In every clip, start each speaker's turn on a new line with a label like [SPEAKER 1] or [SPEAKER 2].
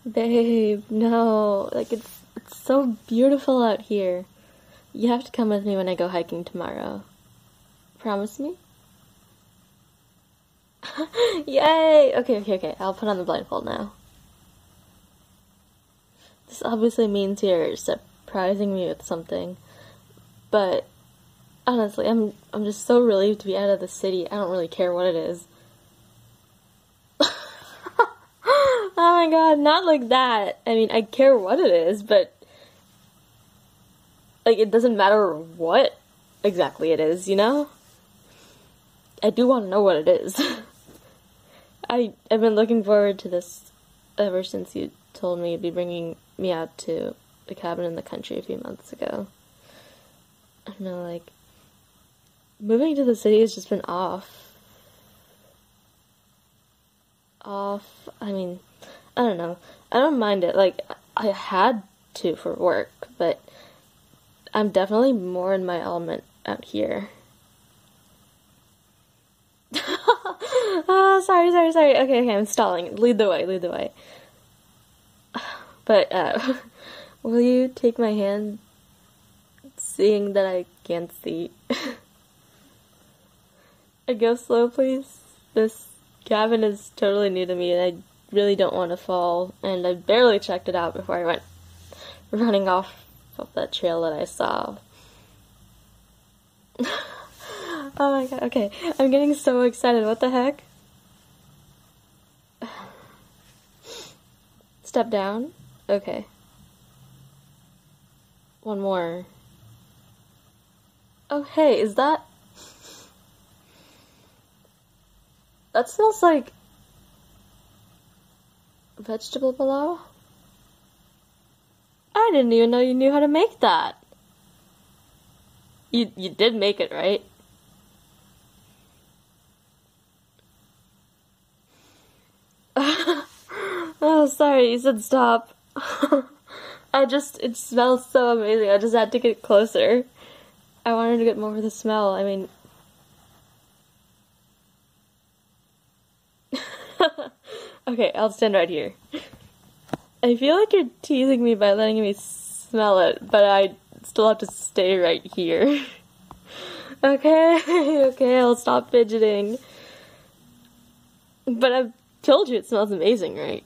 [SPEAKER 1] Babe, no. Like, it's so beautiful out here. You have to come with me when I go hiking tomorrow. Promise me? Yay! Okay. I'll put on the blindfold now. This obviously means you're surprising me with something. But, honestly, I'm just so relieved to be out of the city. I don't really care what it is. Oh my god, not like that. I mean, I care what it is, but like, it doesn't matter what exactly it is, you know? I do want to know what it is. I've been looking forward to this ever since you told me you'd be bringing me out to a cabin in the country a few months ago. I don't know, like, moving to the city has just been off. I mean, I don't know. I don't mind it. Like, I had to for work, but I'm definitely more in my element out here. Oh, sorry. Okay, I'm stalling. Lead the way. But, will you take my hand, seeing that I can't see? Go slow, please. This cabin is totally new to me, and I really don't want to fall, and I barely checked it out before I went running off that trail that I saw. Oh my god, okay. I'm getting so excited. What the heck? Step down? Okay. One more. Oh, hey, is that... That smells like... vegetable pilau? I didn't even know you knew how to make that. You did make it, right? Oh, sorry, you said stop. It smells so amazing. I just had to get closer. I wanted to get more of the smell. I mean... Okay, I'll stand right here. I feel like you're teasing me by letting me smell it, but I still have to stay right here. Okay, I'll stop fidgeting. But I've told you it smells amazing, right?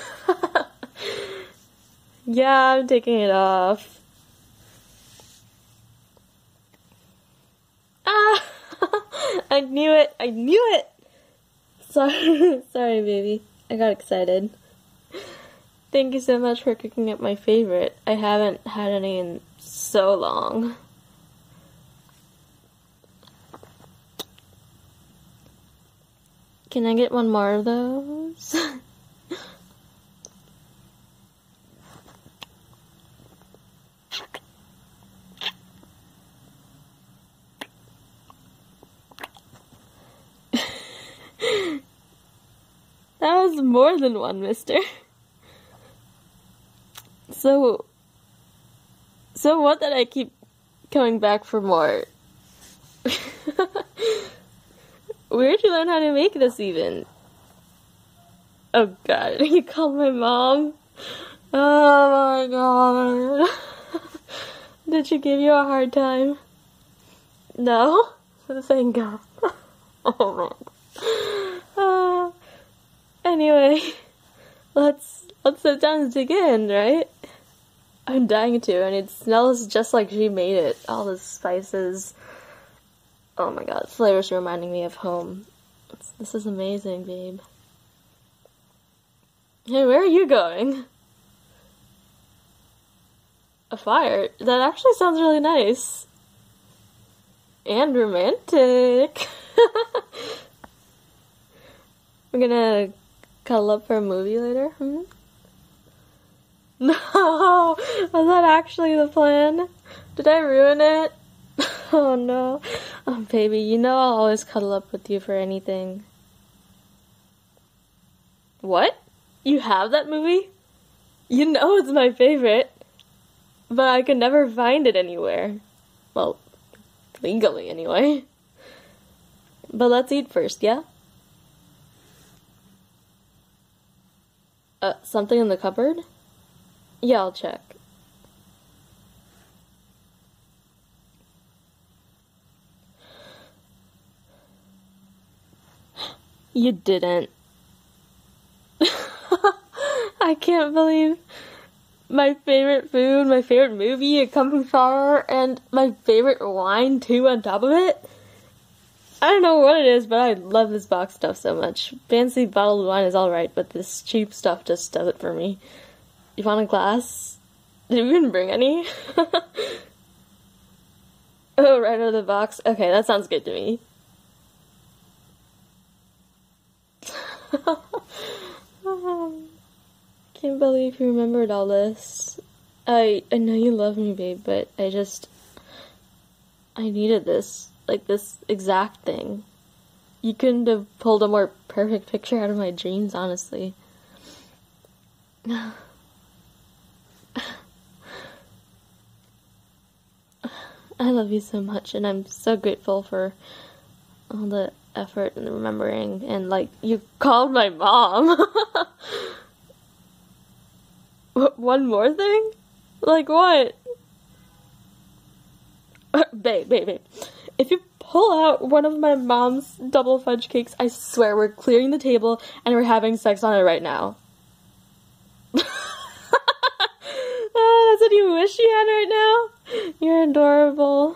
[SPEAKER 1] Yeah, I'm taking it off. Ah! I knew it! Sorry, baby. I got excited. Thank you so much for cooking up my favorite. I haven't had any in so long. Can I get one more of those? That was more than one, mister. So what that I keep coming back for more? Where'd you learn how to make this even? Oh god, you called my mom? Oh my god. Did she give you a hard time? No? Thank God. Oh man. Anyway, let's sit down and dig in, right? I'm dying to, and it smells just like she made it. All the spices. Oh my god, flavors reminding me of home. This is amazing, babe. Hey, where are you going? A fire? That actually sounds really nice. And romantic. We're gonna cuddle up for a movie later? No! Was that actually the plan? Did I ruin it? Oh no. Oh baby, you know I'll always cuddle up with you for anything. What? You have that movie? You know it's my favorite. But I could never find it anywhere. Well, legally anyway. But let's eat first, yeah? Something in the cupboard? Yeah, I'll check. You didn't. I can't believe my favorite food, my favorite movie, a comfy shower, and my favorite wine too on top of it. I don't know what it is, but I love this box stuff so much. Fancy bottled wine is alright, but this cheap stuff just does it for me. You want a glass? Did we even bring any? Oh, right out of the box? Okay, that sounds good to me. Can't believe you remembered all this. I know you love me, babe, but I needed this. Like, this exact thing. You couldn't have pulled a more perfect picture out of my dreams, honestly. I love you so much, and I'm so grateful for all the effort and remembering, and, like, you called my mom. One more thing? Like what? Babe. If you pull out one of my mom's double fudge cakes, I swear we're clearing the table and we're having sex on it right now. Oh, that's what you wish you had right now? You're adorable.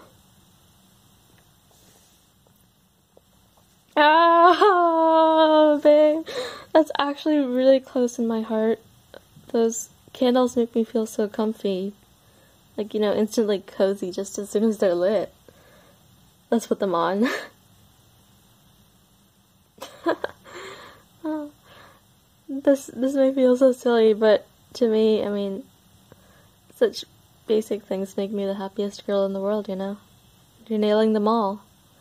[SPEAKER 1] Oh, babe. That's actually really close in my heart. Those candles make me feel so comfy. Like, you know, instantly cozy just as soon as they're lit. Let's put them on. Oh, this may feel so silly, but to me, I mean, such basic things make me the happiest girl in the world, you know? You're nailing them all.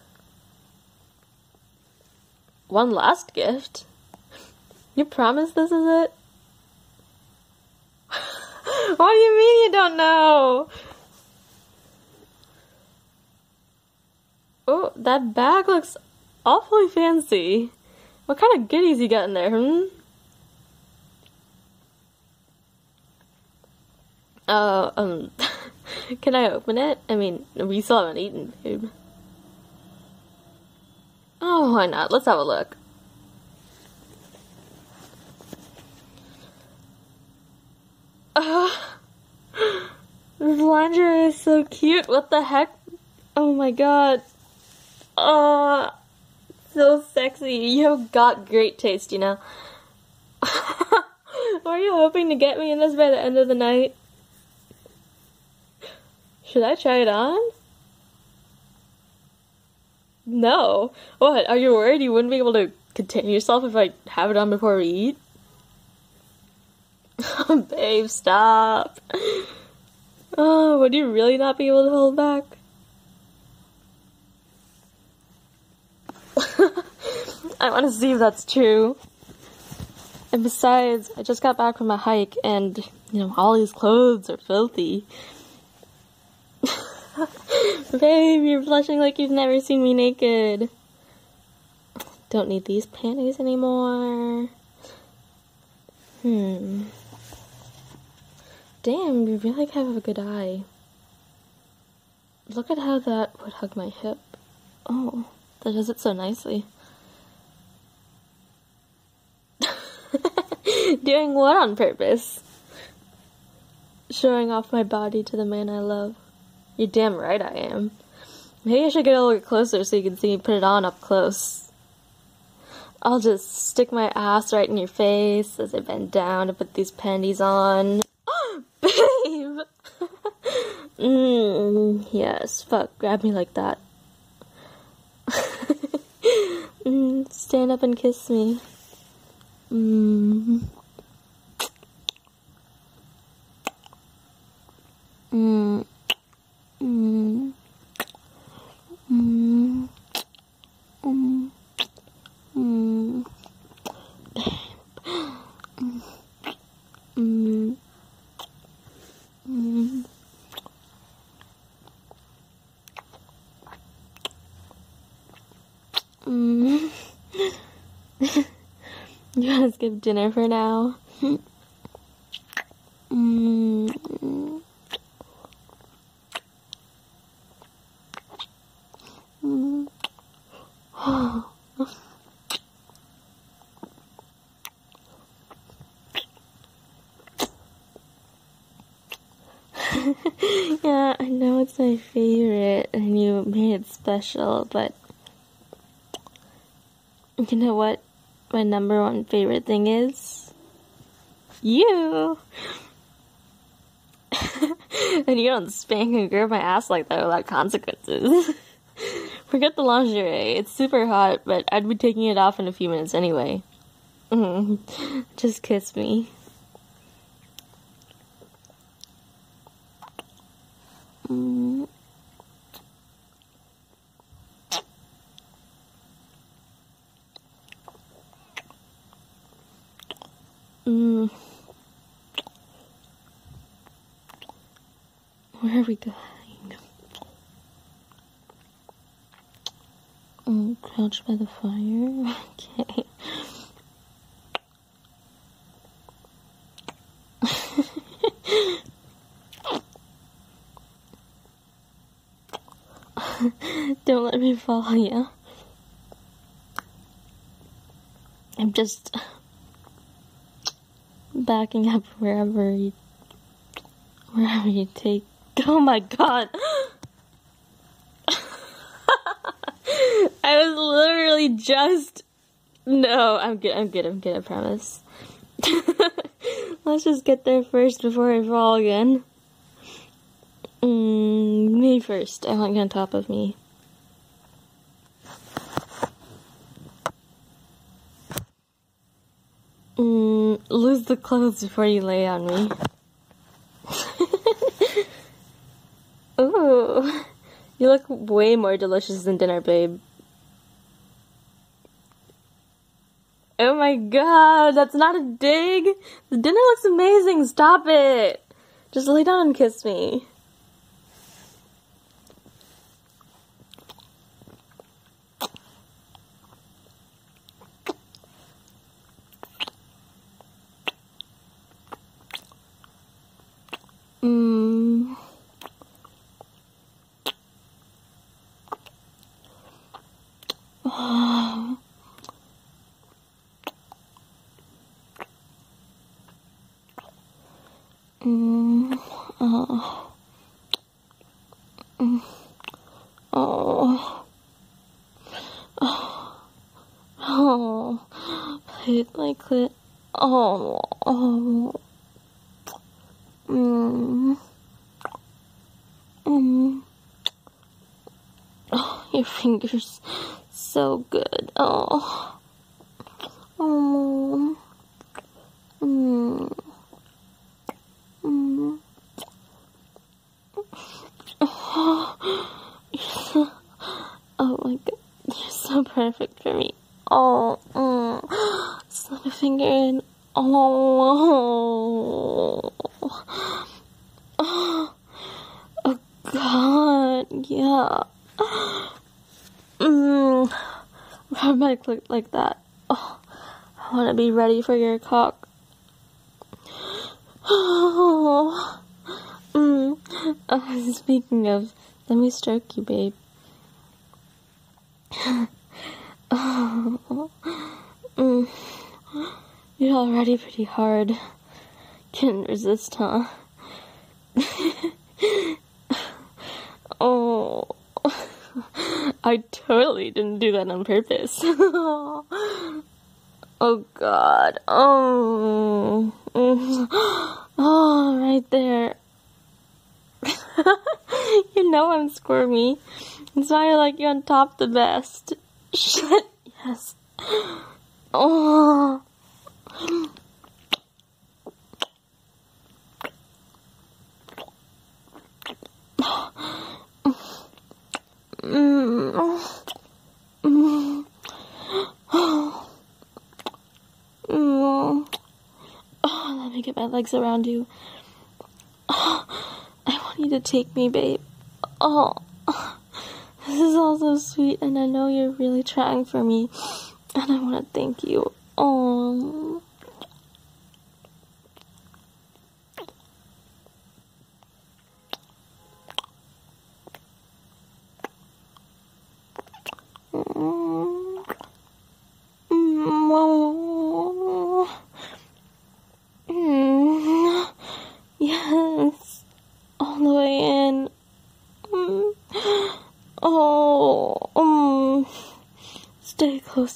[SPEAKER 1] One last gift? You promise this is it? What do you mean you don't know? Oh, that bag looks awfully fancy. What kind of goodies you got in there, Can I open it? I mean, we still haven't eaten, babe. Oh, why not? Let's have a look. This lingerie is so cute. What the heck? Oh my god. So sexy. You've got great taste, you know. Were you hoping to get me in this by the end of the night? Should I try it on? No. What? Are you worried you wouldn't be able to contain yourself if I have it on before we eat? Babe, stop. Oh, would you really not be able to hold back? I want to see if that's true. And besides, I just got back from a hike and, you know, all these clothes are filthy. Babe, you're blushing like you've never seen me naked. Don't need these panties anymore. Damn, you really have a good eye. Look at how that would hug my hip. Oh, that does it so nicely. Doing what on purpose? Showing off my body to the man I love. You're damn right I am. Maybe I should get a little bit closer so you can see me put it on up close. I'll just stick my ass right in your face as I bend down to put these panties on. Babe! Yes, fuck, grab me like that. Stand up and kiss me. You wanna skip dinner for now? Yeah, I know it's my favorite and you made it special, but you know what my number one favorite thing is? You! And you don't spank and grab my ass like that without consequences. Forget the lingerie, it's super hot, but I'd be taking it off in a few minutes anyway. Just kiss me. Where are we going? Crouch by the fire? Okay. Don't let me fall, yeah? I'm just backing up wherever you take. Oh my god! I was literally just... No, I'm good, I promise. Let's just get there first before I fall again. Me first. I want you on top of me. Lose the clothes before you lay on me. Ooh. You look way more delicious than dinner, babe. Oh my god, that's not a dig! The dinner looks amazing, stop it! Just lay down and kiss me. Play with my clit. Your fingers, so good. Oh my god, you're so perfect for me. Slip a finger in. Oh god, yeah. Rub my clit like that. I want to be ready for your cock. Speaking of, let me stroke you, babe. You're already pretty hard. Couldn't resist, huh? I totally didn't do that on purpose. Oh god. Right there. You know I'm squirmy. That's why I like you on top the best. Shit, yes. Let me get my legs around you. I want you to take me, babe. This is all so sweet, and I know you're really trying for me, and I want to thank you.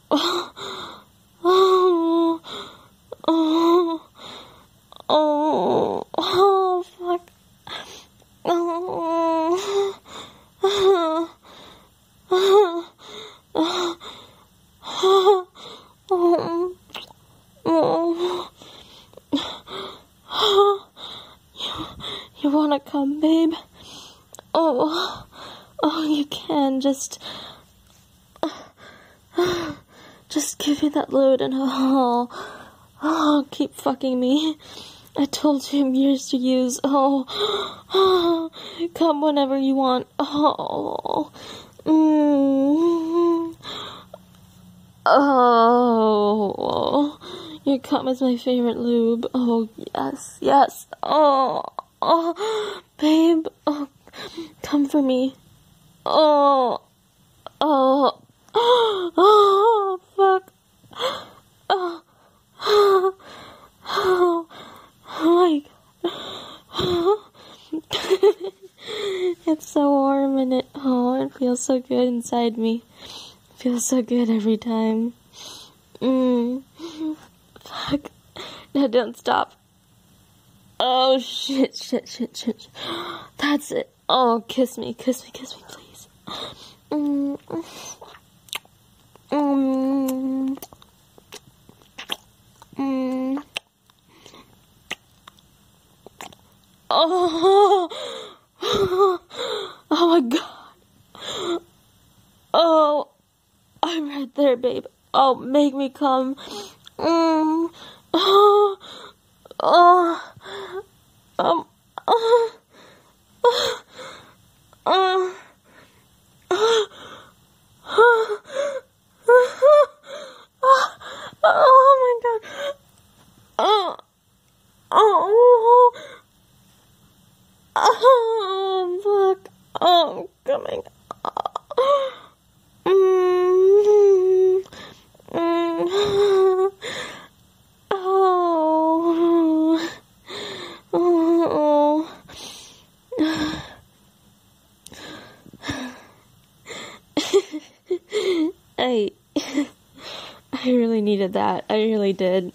[SPEAKER 1] Oh, oh, oh. Oh, you can just give me that load and keep fucking me. I told you I'm yours to use. Come whenever you want. Your cum is my favorite lube. Oh, yes. Babe. Come for me. Fuck. My God. It's so warm and it feels so good inside me. It feels so good every time. Fuck. No, don't stop. Oh, shit. That's it. Oh, kiss me, please. Oh my God. Oh, I'm right there, babe. Oh, make me come. Oh my God. Fuck. Oh, coming. I really needed that. I really did.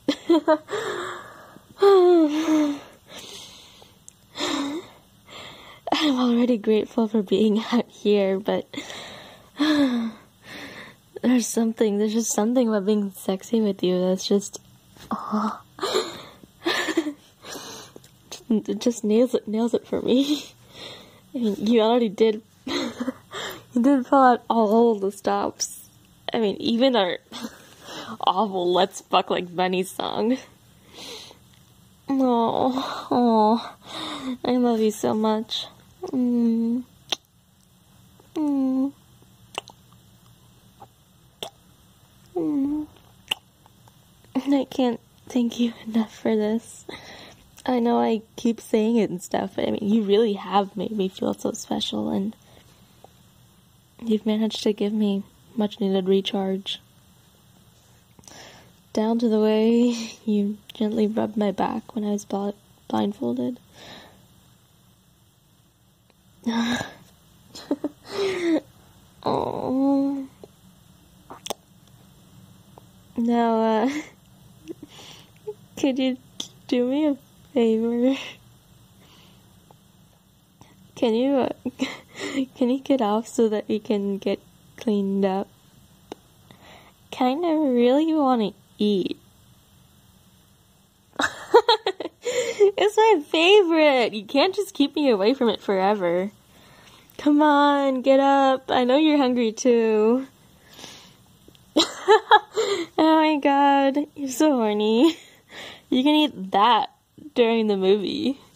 [SPEAKER 1] I'm already grateful for being out here, but there's just something about being sexy with you that's just, it just nails it for me. I mean, you already did, you did pull out all the stops. I mean, even our awful Let's Fuck Like Bunnies song. Oh, I love you so much. I can't thank you enough for this. I know I keep saying it and stuff, but I mean, you really have made me feel so special, and you've managed to give me much needed recharge. Down to the way you gently rubbed my back when I was blindfolded. Oh. Now, could you do me a favor? Can you get off so that we can get cleaned up? Kinda really want to eat. It's my favorite. You can't just keep me away from it forever. Come on, get up. I know you're hungry too. Oh my God, you're so horny. You can eat that during the movie.